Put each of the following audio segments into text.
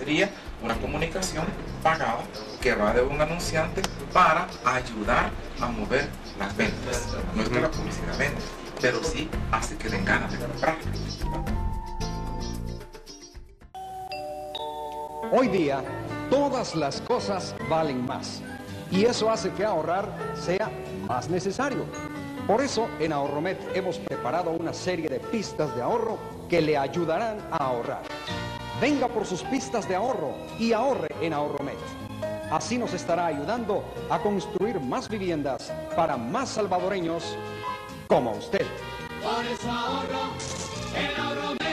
sería una comunicación pagada que va de un anunciante para ayudar a mover las ventas. No es que la publicidad vende, pero sí hace que den ganas de comprar. Hoy día, todas las cosas valen más. Y eso hace que ahorrar sea más necesario. Por eso, en Ahorromet hemos preparado una serie de pistas de ahorro que le ayudarán a ahorrar. Venga por sus pistas de ahorro y ahorre en Ahorromet. Así nos estará ayudando a construir más viviendas para más salvadoreños como usted. Por eso ahorro en Ahorromet.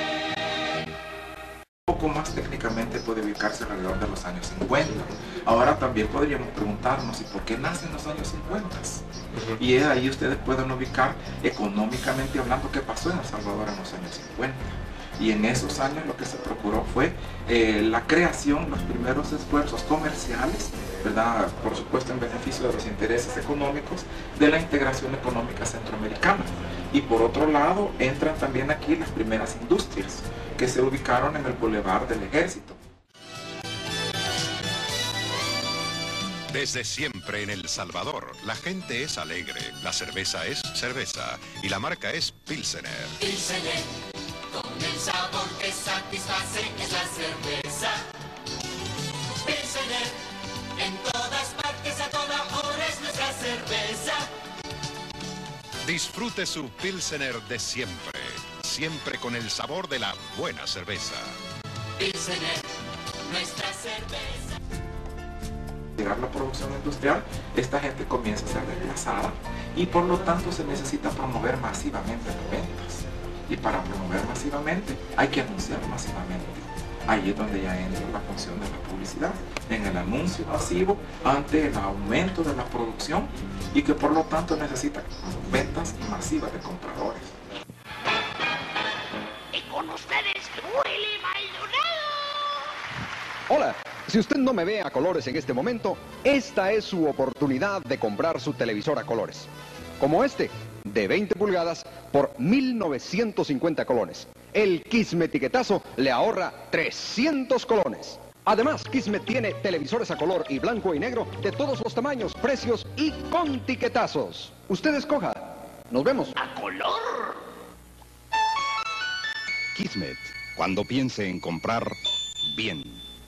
Un poco más técnicamente puede ubicarse alrededor de los años 50. Ahora también podríamos preguntarnos, ¿y por qué nace en los años 50? Y ahí ustedes pueden ubicar económicamente hablando qué pasó en El Salvador en los años 50. Y en esos años lo que se procuró fue la creación, los primeros esfuerzos comerciales, ¿verdad? Por supuesto en beneficio de los intereses económicos de la integración económica centroamericana. Y por otro lado entran también aquí las primeras industrias que se ubicaron en el Boulevard del Ejército. Desde siempre en El Salvador, la gente es alegre, la cerveza es cerveza y la marca es Pilsener. Pilsener, con el sabor que satisface, es la cerveza. Pilsener, en todas partes, a toda hora es nuestra cerveza. Disfrute su Pilsener de siempre, siempre con el sabor de la buena cerveza. Pilsener, nuestra cerveza. Llegar la producción industrial, esta gente comienza a ser desplazada y por lo tanto se necesita promover masivamente las ventas. Y para promover masivamente hay que anunciar masivamente. Ahí es donde ya entra la función de la publicidad, en el anuncio masivo ante el aumento de la producción y que por lo tanto necesita ventas masivas de compradores. Y con ustedes, Willy Maldonado. Hola, si usted no me ve a colores en este momento, esta es su oportunidad de comprar su televisor a colores. Como este, de 20 pulgadas por 1.950 colones. El Kismet Tiquetazo le ahorra 300 colones. Además, Kismet tiene televisores a color y blanco y negro de todos los tamaños, precios y con tiquetazos. Usted escoja. Nos vemos. A color. Kismet, cuando piense en comprar, bien.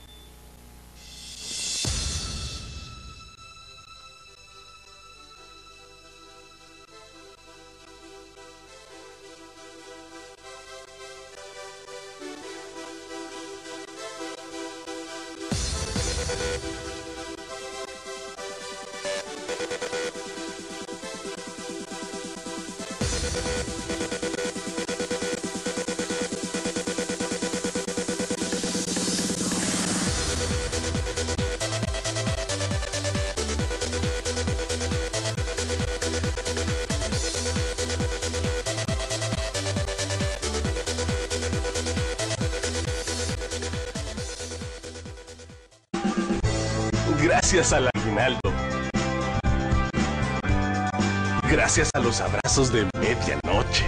Gracias al aguinaldo. Gracias a los abrazos de medianoche.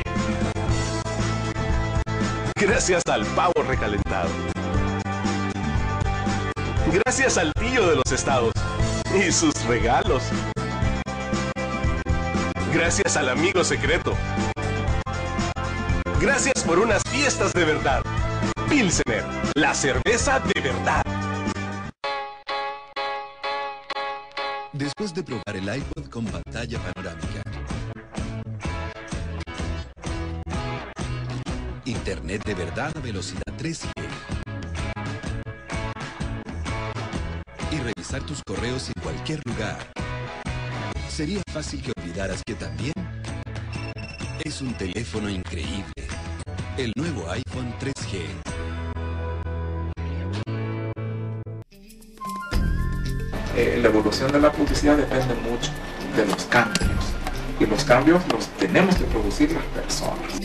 Gracias al pavo recalentado. Gracias al tío de los estados y sus regalos. Gracias al amigo secreto. Gracias por unas fiestas de verdad. Pilsener, la cerveza de verdad. Después de probar el iPod con pantalla panorámica, Internet de verdad a velocidad 3G y revisar tus correos en cualquier lugar, sería fácil que olvidaras que también es un teléfono increíble. El nuevo iPhone 3G. La evolución de la publicidad depende mucho de los cambios y los cambios los tenemos que producir las personas.